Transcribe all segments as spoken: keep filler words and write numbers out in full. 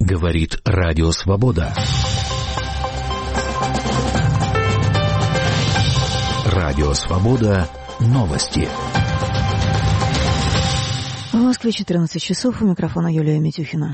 Говорит Радио Свобода. Радио Свобода. Новости. В Москве четырнадцать часов. У микрофона Юлия Митюхина.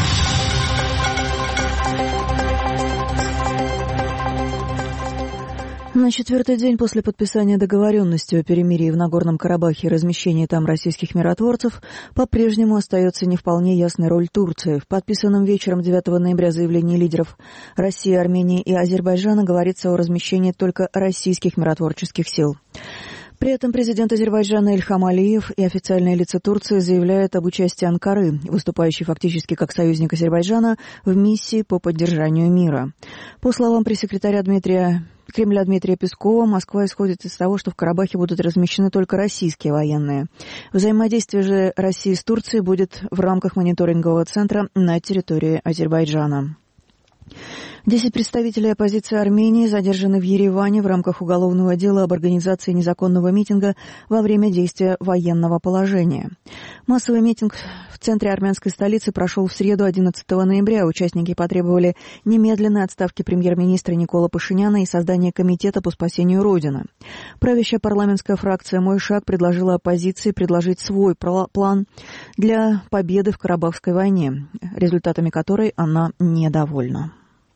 На четвертый день после подписания договоренности о перемирии в Нагорном Карабахе и размещении там российских миротворцев по-прежнему остается не вполне ясная роль Турции. В подписанном вечером девятого ноября заявлении лидеров России, Армении и Азербайджана говорится о размещении только российских миротворческих сил. При этом президент Азербайджана Ильхам Алиев и официальные лица Турции заявляют об участии Анкары, выступающей фактически как союзник Азербайджана, в миссии по поддержанию мира. По словам пресс-секретаря Дмитрия Кремля Дмитрия Пескова, Москва исходит из того, что в Карабахе будут размещены только российские военные. Взаимодействие же России с Турцией будет в рамках мониторингового центра на территории Азербайджана. Десять представителей оппозиции Армении задержаны в Ереване в рамках уголовного дела об организации незаконного митинга во время действия военного положения. Массовый митинг в центре армянской столицы прошел в среду одиннадцатого ноября. Участники потребовали немедленной отставки премьер-министра Никола Пашиняна и создания комитета по спасению Родины. Правящая парламентская фракция «Мой шаг» предложила оппозиции предложить свой план для победы в Карабахской войне, результатами которой она недовольна.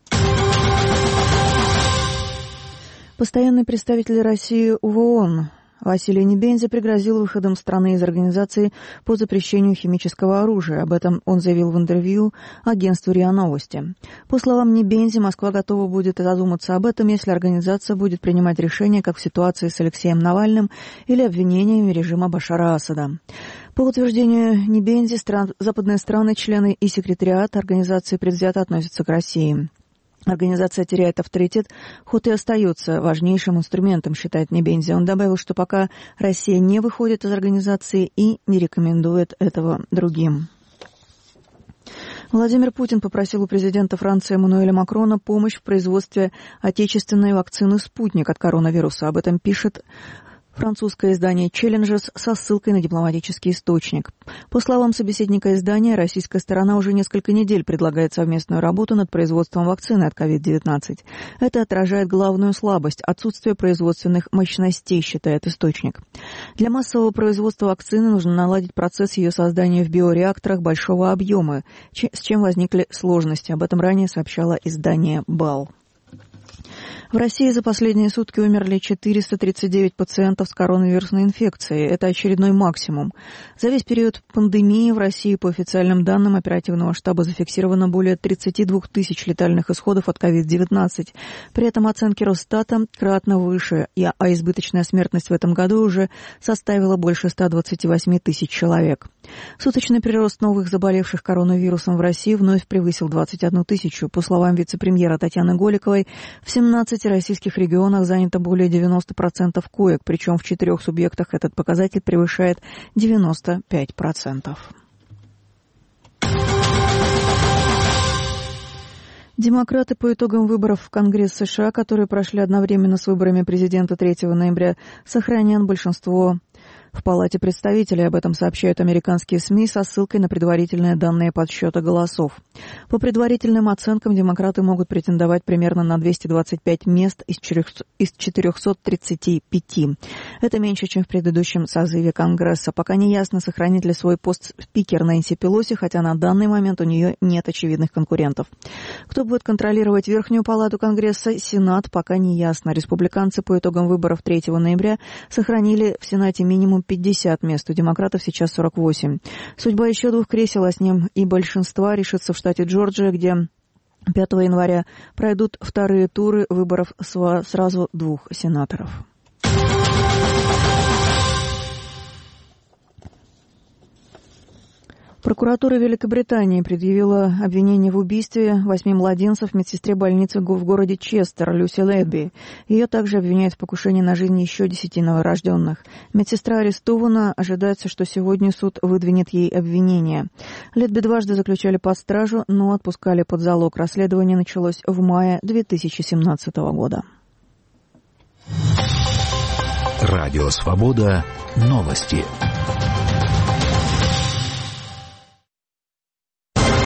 Постоянный представитель России в ООН Василий Небензи пригрозил выходом страны из организации по запрещению химического оружия. Об этом он заявил в интервью агентству РИА Новости. По словам Небензи, Москва готова будет задуматься об этом, если организация будет принимать решения, как в ситуации с Алексеем Навальным или обвинениями режима Башара Асада. По утверждению Небензи, стран, западные страны, члены и секретариат организации предвзято относятся к России. Организация теряет авторитет, хоть и остается важнейшим инструментом, считает Небензи. Он добавил, что пока Россия не выходит из организации и не рекомендует этого другим. Владимир Путин попросил у президента Франции Эммануэля Макрона помощь в производстве отечественной вакцины «Спутник» от коронавируса. Об этом пишет французское издание «Challenges» со ссылкой на дипломатический источник. По словам собеседника издания, российская сторона уже несколько недель предлагает совместную работу над производством вакцины от ковид девятнадцать. Это отражает главную слабость – отсутствие производственных мощностей, считает источник. Для массового производства вакцины нужно наладить процесс ее создания в биореакторах большого объема, с чем возникли сложности. Об этом ранее сообщало издание «Бал». В России за последние сутки умерли четыреста тридцать девять пациентов с коронавирусной инфекцией. Это очередной максимум. За весь период пандемии в России, по официальным данным оперативного штаба, зафиксировано более тридцать два тысяч летальных исходов от ковид девятнадцать. При этом оценки Росстата кратно выше, а избыточная смертность в этом году уже составила больше ста двадцати восьми тысяч человек. Суточный прирост новых заболевших коронавирусом в России вновь превысил двадцать одну тысячу. По словам вице-премьера Татьяны Голиковой, в семнадцати российских регионах занято более девяноста процентов коек, причем в четырех субъектах этот показатель превышает девяносто пять процентов. Демократы по итогам выборов в Конгресс США, которые прошли одновременно с выборами президента третьего ноября, сохранят большинство в Палате представителей. Об этом сообщают американские СМИ со ссылкой на предварительные данные подсчета голосов. По предварительным оценкам, демократы могут претендовать примерно на двести двадцать пять мест из четырехсот тридцати пяти. Это меньше, чем в предыдущем созыве Конгресса. Пока не ясно, сохранит ли свой пост спикер Нэнси Пелоси, хотя на данный момент у нее нет очевидных конкурентов. Кто будет контролировать Верхнюю палату Конгресса, Сенат, пока не ясно. Республиканцы по итогам выборов третьего ноября сохранили в Сенате минимум пятьдесят мест, у демократов сейчас сорок восемь. Судьба еще двух кресел, а с ним и большинства, решится в штате Джорджия, где пятого января пройдут вторые туры выборов сразу двух сенаторов. Прокуратура Великобритании предъявила обвинение в убийстве восьми младенцев медсестре больницы в городе Честер Люси Лэдби. Ее также обвиняют в покушении на жизнь еще десяти новорожденных. Медсестра арестована. Ожидается, что сегодня суд выдвинет ей обвинение. Лэдби дважды заключали под стражу, но отпускали под залог. Расследование началось в мае две тысячи семнадцатого года. Радио Свобода. Новости.